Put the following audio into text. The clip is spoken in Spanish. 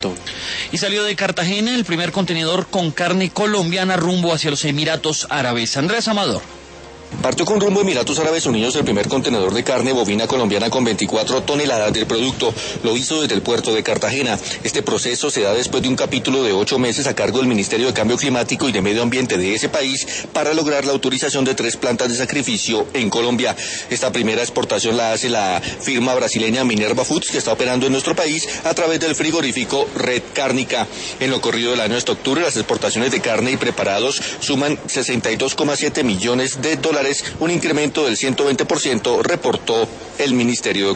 Y salió de Cartagena el primer contenedor con carne colombiana rumbo hacia los Emiratos Árabes. Andrés Amador. Partió con rumbo a Emiratos Árabes Unidos el primer contenedor de carne bovina colombiana con 24 toneladas del producto. Lo hizo desde el puerto de Cartagena. Este proceso se da después de un capítulo de 8 meses a cargo del Ministerio de Cambio Climático y de Medio Ambiente de ese país para lograr la autorización de 3 plantas de sacrificio en Colombia. Esta primera exportación la hace la firma brasileña Minerva Foods, que está operando en nuestro país a través del frigorífico Red Cárnica. En lo corrido del año hasta octubre, las exportaciones de carne y preparados suman 62,7 millones de dólares, un incremento del 120%, reportó el Ministerio de